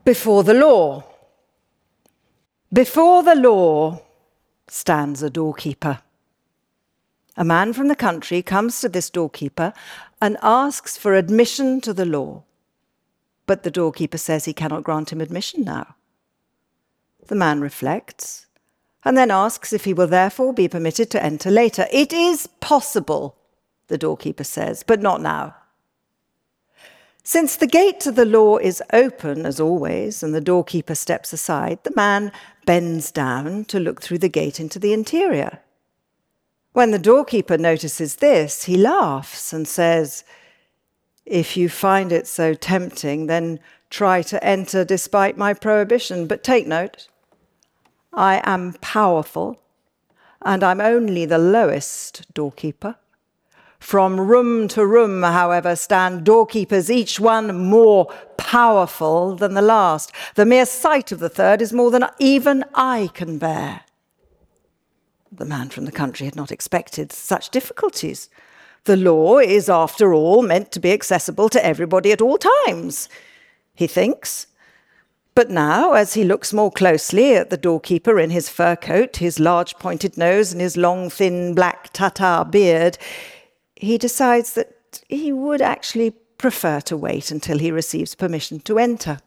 before the law. Before the law stands a doorkeeper. A man from the country comes to this doorkeeper and asks for admission to the law. But the doorkeeper says he cannot grant him admission now. The man reflects and then asks if he will therefore be permitted to enter later. It is possible, the doorkeeper says, but not now. Since the gate to the law is open, as always, and the doorkeeper steps aside, the man bends down to look through the gate into the interior. When the doorkeeper notices this, he laughs and says, "If you find it so tempting, then try to enter despite my prohibition. But take note, I am powerful, and I'm only the lowest doorkeeper. From room to room, however, stand doorkeepers, each one more powerful than the last. The mere sight of the third is more than even I can bear." The man from the country had not expected such difficulties. The law is, after all, meant to be accessible to everybody at all times, he thinks. But now, as he looks more closely at the doorkeeper in his fur coat, his large pointed nose and his long, thin, black Tatar beard, he decides that he would actually prefer to wait until he receives permission to enter.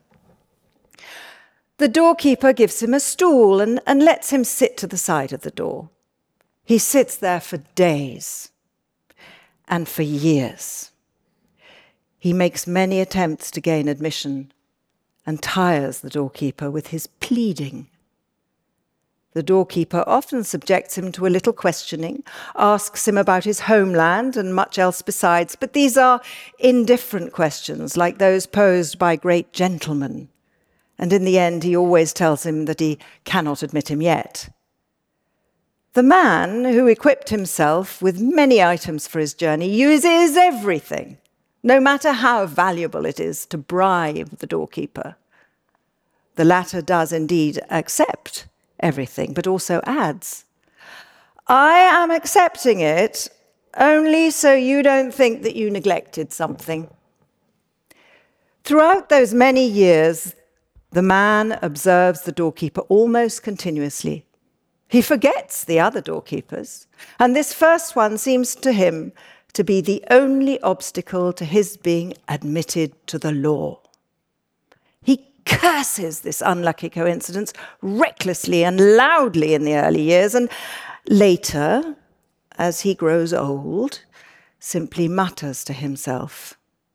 The doorkeeper gives him a stool and lets him sit to the side of the door. He sits there for days and for years. He makes many attempts to gain admission and tires the doorkeeper with his pleading. The doorkeeper often subjects him to a little questioning, asks him about his homeland and much else besides, but these are indifferent questions like those posed by great gentlemen. And in the end, he always tells him that he cannot admit him yet. The man who equipped himself with many items for his journey uses everything, no matter how valuable it is, to bribe the doorkeeper. The latter does indeed accept everything, but also adds, "I am accepting it only so you don't think that you neglected something." Throughout those many years, the man observes the doorkeeper almost continuously. He forgets the other doorkeepers, and this first one seems to him to be the only obstacle to his being admitted to the law. He curses this unlucky coincidence recklessly and loudly in the early years, and later, as he grows old, simply mutters to himself.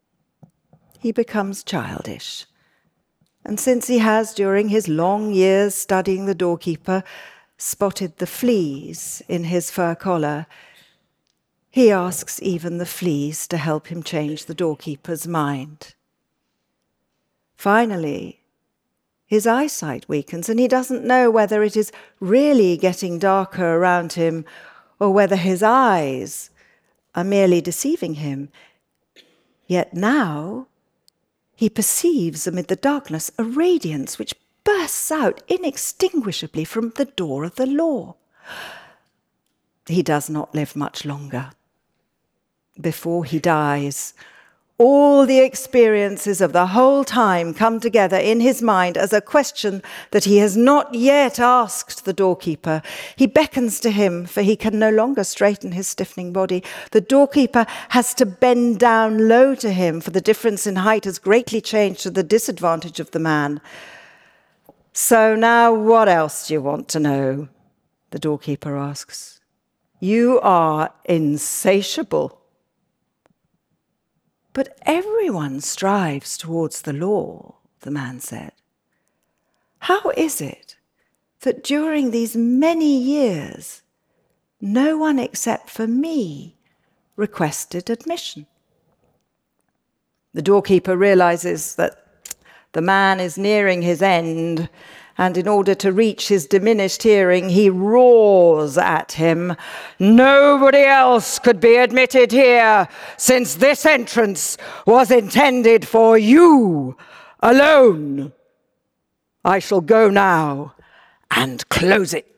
He becomes childish, and since he has, during his long years studying the doorkeeper, spotted the fleas in his fur collar, he asks even the fleas to help him change the doorkeeper's mind. Finally, his eyesight weakens, and he doesn't know whether it is really getting darker around him or whether his eyes are merely deceiving him. Yet now he perceives amid the darkness a radiance which bursts out inextinguishably from the door of the law. He does not live much longer. Before he dies, all the experiences of the whole time come together in his mind as a question that he has not yet asked the doorkeeper. He beckons to him, for he can no longer straighten his stiffening body. The doorkeeper has to bend down low to him, for the difference in height has greatly changed to the disadvantage of the man. "So now what else do you want to know?" the doorkeeper asks. "You are insatiable." "But everyone strives towards the law," the man said. "How is it that during these many years, no one except for me requested admission?" The doorkeeper realizes that the man is nearing his end, and in order to reach his diminished hearing, he roars at him, "Nobody else could be admitted here, since this entrance was intended for you alone. I shall go now and close it."